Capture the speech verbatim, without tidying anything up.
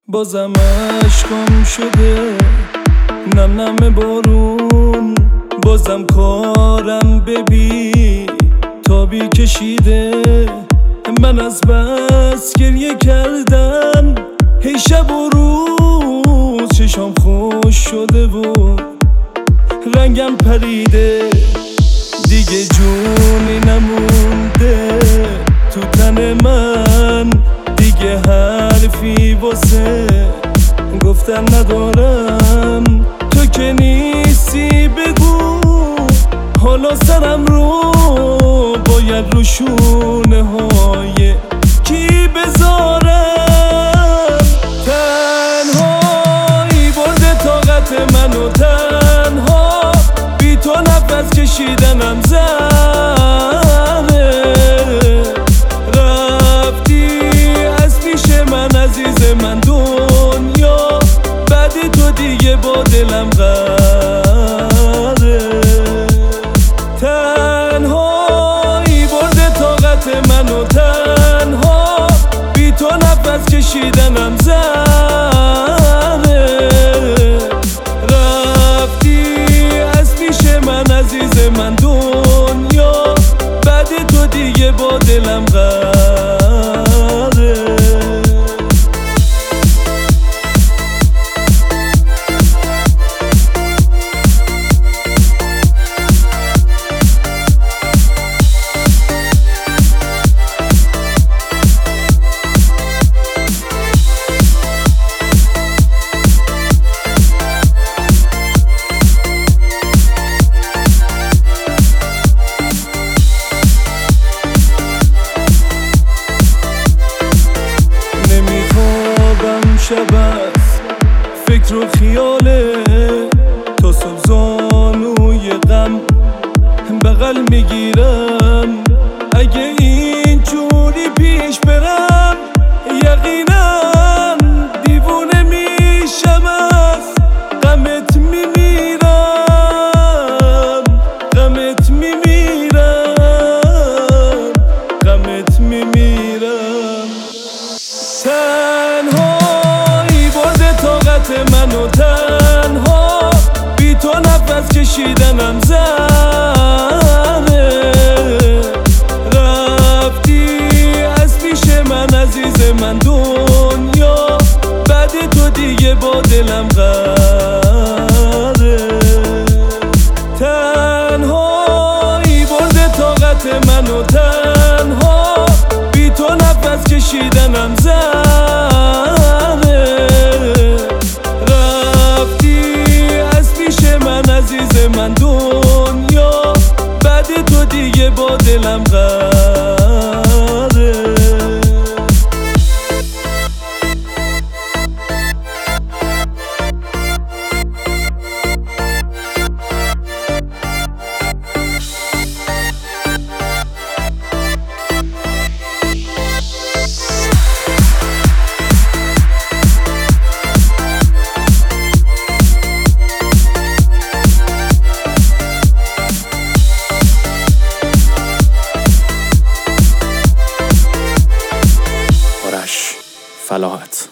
بازم عشقم شده نم نم بارون، بازم کارم ببین تابی کشیده. من از بس گریه کردم هی شب و روز، چشام خوش شده و رنگم پریده، دیگه جونی نمونده تو تن من، دیگه حرفی واسه گفتن ندارم. تو که نیستی بگو حالا سرم رو باید رو شونه های کی بذارم. تنهایی برده طاقت منو، تنها بی تو نفس کشیدنم زهره. رفتی از پیش من عزیز من، دنیا بعد تو دیگه با دلم قره. تنهایی برده طاقت منو، تنها بی تو نفس کشیدنم زهره. رفتی از پیش من عزیز من، دنیا بعد تو دیگه با دلم قره. شب از فکر و خیاله تا صبح زانوی غم بغل میگیرم. اگه این جوری پیش برم یقینا دیوونه میشم، از غمت میمیرم، غمت میمیرم، غمت میمیرم. تنها منو، تنها بی تو نفس کشیدنم زهره. رفتی از پیش من عزیز من، دنیا بعد تو دیگه با دلم قره. تنهایی برده طاقت منو، تنها بی تو نفس کشیدنم زهره. عزیز من، دنیا بعد تو دیگه با دلم قره. فلاحت